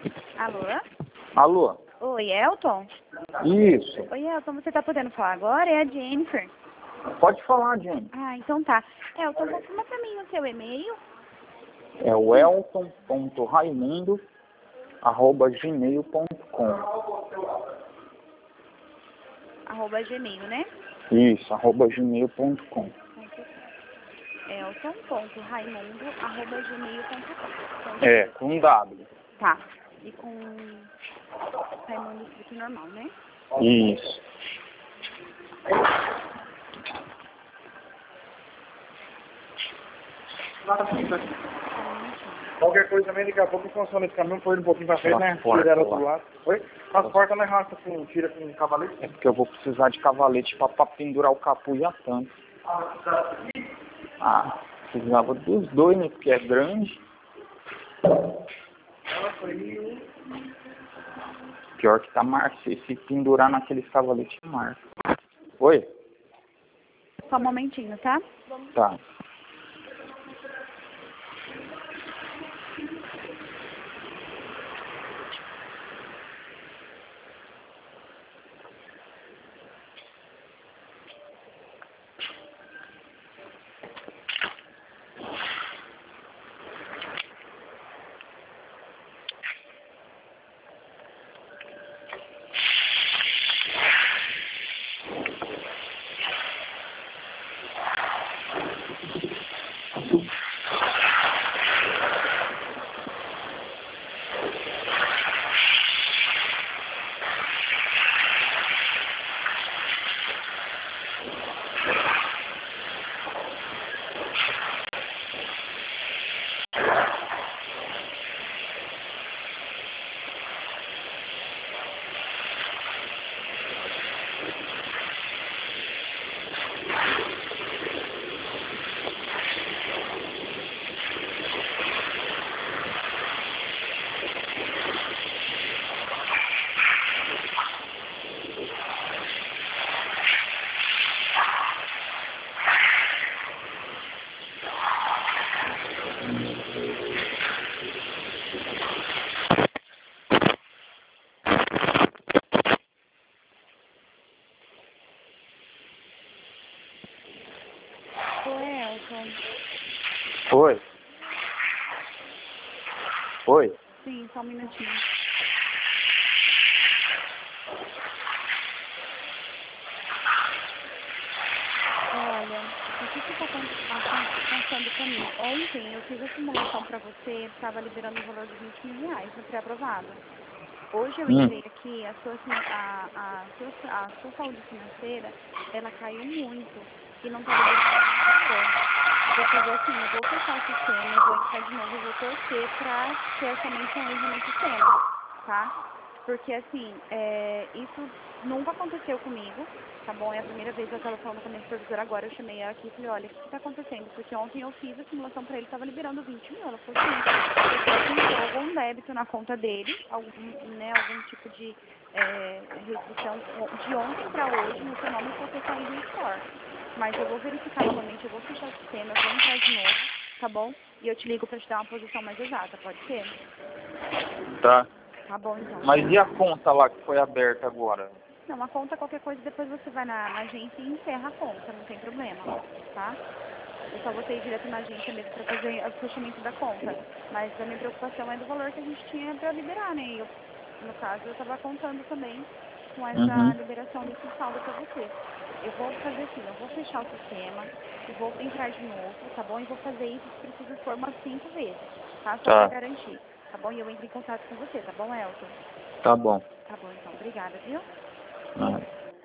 Alô? Alô? Oi, Elton? Isso. Oi, Elton, você tá podendo falar agora? É a Jennifer. Pode falar, gente. Ah, então tá. Elton, confirma pra mim o seu e-mail. É o elton.raimundo@gmail.com. @gmail, né? Isso, @gmail.com. elton.raimundo@gmail.com. É, com W. Tá. E com Raimundo escrito normal, né? Isso. Qualquer coisa também, daqui a pouco funciona esse caminhão, põe um pouquinho pra frente, né? Transporta Tira ela lá. do lado. Oi? As portas não é raça com, tira com cavalete? É porque eu vou precisar de cavalete pra pendurar o capuz e a tampa. Ah, precisava dos dois, né? Porque é grande. Pior que tá marca. Se pendurar naqueles cavaletes, marca. Oi? Só um momentinho, tá? Tá. Oi, Elton. Oi? Oi? Sim, só um minutinho. Olha, o que está acontecendo comigo? Ontem eu fiz a simulação para você, estava liberando o valor de R$ 20.000 no pré-aprovado. Hoje eu entrei aqui, a sua saúde financeira, ela caiu muito e não está liberando nenhum valor. Vou fazer assim, eu vou fechar o sistema, eu vou entrar de novo e vou torcer para ter somente um erro no sistema, tá? Porque assim, isso nunca aconteceu comigo, tá bom? É a primeira vez que eu estava falando com a minha supervisora agora, eu chamei ela aqui e falei, olha, o que está acontecendo? Porque ontem eu fiz a simulação para ele, estava liberando 20 mil. Ela falou assim, você pintou algum débito na conta dele, algum tipo de restrição de ontem para hoje no seu nome para você sair do store. Mas eu vou verificar novamente, eu vou fechar o sistema, eu vou entrar de novo, tá bom? E eu te ligo para te dar uma posição mais exata, pode ser? Tá. Tá bom, então. Mas e a conta lá que foi aberta agora? Não, a conta, qualquer coisa, depois você vai na agência e encerra a conta, não tem problema, tá? É só você ir direto na agência mesmo para fazer o fechamento da conta. Mas a minha preocupação é do valor que a gente tinha para liberar, né? E eu, no caso, eu estava contando também com essa liberação desse saldo para você. Eu vou fazer assim, eu vou fechar o sistema e vou entrar de novo, tá bom? E vou fazer isso se preciso for umas 5 vezes, tá? Só para garantir, tá bom? E eu entro em contato com você, tá bom, Elton? Tá bom. Tá bom, então. Obrigada, viu? Ah.